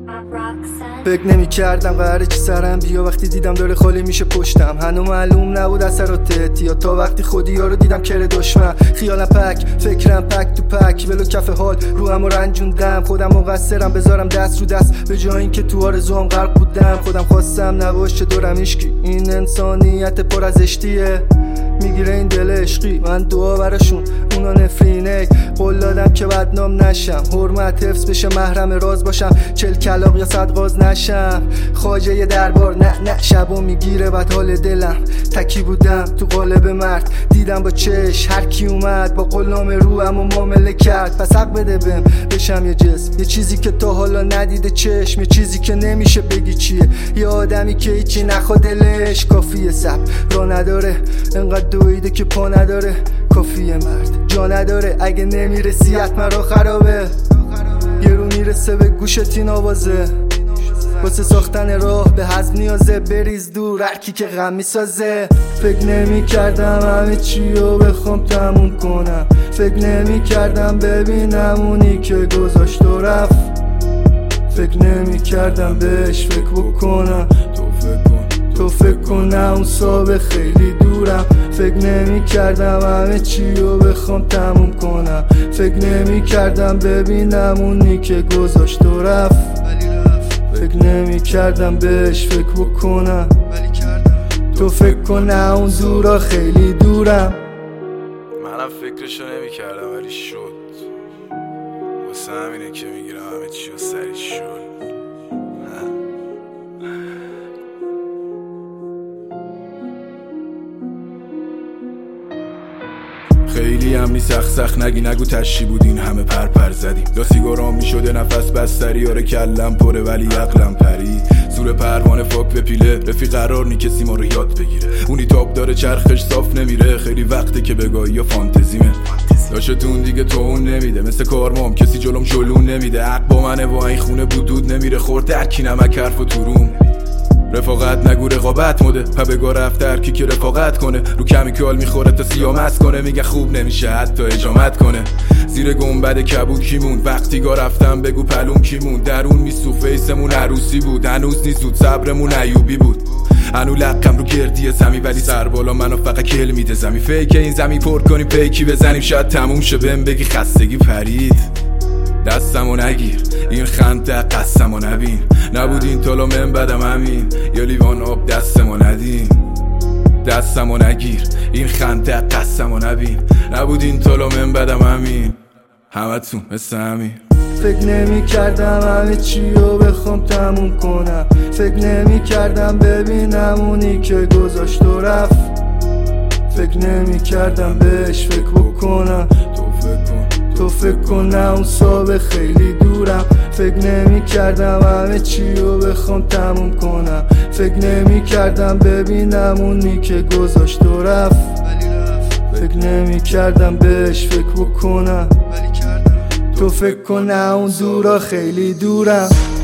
فکر نمی کردم قراره چی سرم بیا وقتی دیدم داره خالی میشه پشتم. هنو معلوم نبود اثرات احتیاط تا وقتی خودی ها رو دیدم کره دشمن. خیالم پک فکرم پک تو پک ولو کف حال رو هم رنجوندم. خودم مقصرم بذارم دست رو دست به جای اینکه تو آرزوام غرق بودم. خودم خواستم نباشه دورم عشقی این انسانیت پر از اشتیه. میگیره این دل عشقی من دعا براشون اونا نفرینه. قول دادم که بدنام نشم حرمت حفظ بشه محرم راز باشم 40 کلاغ یا 100 غاز نشم. خواجه دربار نه شبو میگیره بعد حال دلم تکی بودم تو قالب مرد. دیدم با چش هر کی اومد با قلام رو اما معامله کرد. پس حق بده بهم بشم یه جسم یه چیزی که تا حالا ندیده چشم. یه چیزی که نمیشه بگی چیه. یه آدمی که هیچی نخواد دلش کافیه سب را نداره انقدر دویده که پا نداره. کافیه مرد جا نداره اگه نمیرسی حتما را خرابه. یه رو میرسه به گوشت این آوازه واسه ساختن راه به حزم نیازه. بریز دور هرکی که غم میسازه. فکر نمی کردم همه چی رو بخوام تموم کنم. فکر نمی کردم ببینم اونی که گذاشت و رفت. فکر نمی کردم بهش فکر بکنم. تو فکر کن نه اون صاحب خیلی دورم. فکر نمی کردم همه چی رو بخوام تموم کنم. فکر نمی کردم ببینم اونی که گذاشت و رفت. فکر نمی کردم بهش فکر بکنم. تو فکر کن نه اون دورا خیلی دورم. منم فکرشو نمی کردم ولی شد. واسه همینه که میگیرم همه چی رو سریع شد. خیلی هم نی سخت نگی نگو تشی بودین همه پر زدیم. یا سیگارام میشده نفس بستری آره کلم پره ولی عقلم پری. زور پروانه فاک به پیله رفیق قرار نی کسی ما رو یاد بگیره. اونی تاب داره چرخش صاف نمیره. خیلی وقته که بگاهی یا فانتزیمه داشتون دیگه تو اون نمیده. مثل کارمام کسی جلوم جلون نمیده. حق با منه و این خونه بودود نمیره. خورده هرکی نمک حرف و تروم. رفاقت نگو رقابت مده پبگاه رفت هرکی که رفاقت کنه. رو کمیکال میخوره تا سیامت کنه. میگه خوب نمیشه حتی اجامت کنه. زیر گنبد کبود کی موند وقتی گا رفتم بگو پلوم کی موند. درون میسو فیسمون عروسی بود هنوز نیسود صبرمون ایوبی بود. هنو لقم رو گردی زمی ولی سر بالا منو فقط کل میده زمی. فیک این زمی پر کنیم پیکی بزنیم شاید تموم شه بهم بگی خستگی پرید. دستمو نگیر این خنده قسمو نبین. نبود این تالا من بدم همین یا لیوان آب دستمو ندین. دستمو نگیر این خنده قسمو نبین. نبود این تالا من بدم همین همتون مثل همین. فکر نمی کردم همه چی رو بخوام تموم کنم. فکر نمی کردم ببینم اونی که گذاشت و رفت. فکر نمی کردم بهش فکر بکنم. تو فکر کن نه اون صاحب خیلی دورم. فکر نمی کردم همه چی رو بخوام تموم کنم. فکر نمی کردم ببینم اونی که گذاشت و رفت. فکر نمی کردم بهش فکر بکنم. تو فکر کن نه اون دورا خیلی دورم.